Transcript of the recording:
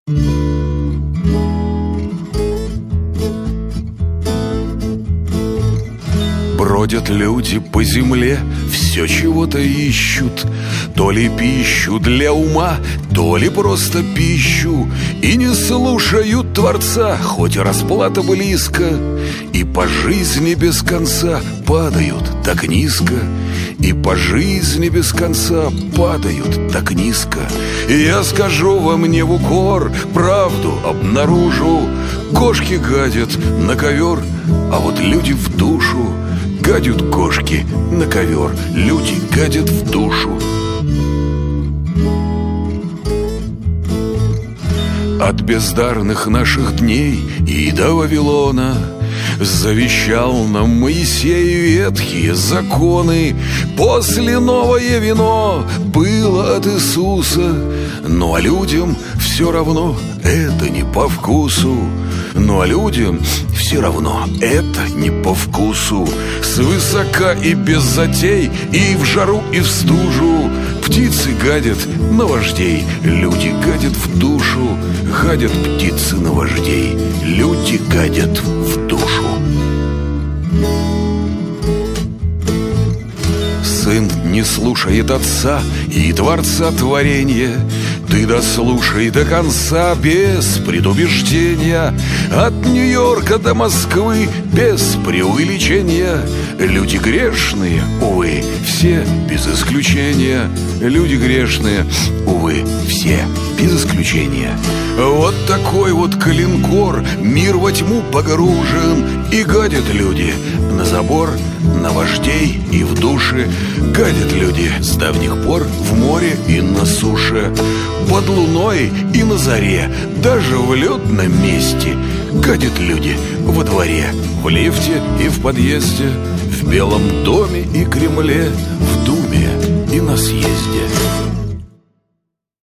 Бродят люди по земле, все чего-то ищут, то ли пищу для ума, то ли просто пищу, и не слушают Творца, хоть и расплата близко, и по жизни без конца падают так низко, и по жизни без конца падают так низко. И я скажу вам не в укор, правду обнаружу: кошки гадят на ковер, а вот люди в душу. Гадят кошки на ковер, люди гадят в душу. От бездарных наших дней и до Вавилона завещал нам Моисей ветхие законы. После новое вино было от Иисуса, ну а людям все равно это не по вкусу. Ну а людям все равно это не по вкусу. Свысока и без затей, и в жару, и в стужу птицы гадят на вождей, люди гадят в душу. Гадят птицы на вождей, люди гадят в душу. Сын не слушает отца и Творца творения. Ты дослушай до конца без предубеждения. От Нью-Йорка до Москвы без преувеличения. Люди грешные, увы, все без исключения. Люди грешные, увы, все без исключения. Вот такой вот калинкор, мир во тьму погружен, и гадят люди на забор, на вождей и в душе. Гадят люди с давних пор в море и на суше, под луной и на заре, даже в лётном месте. Гадят люди во дворе, в лифте и в подъезде, в Белом доме и Кремле, в душе.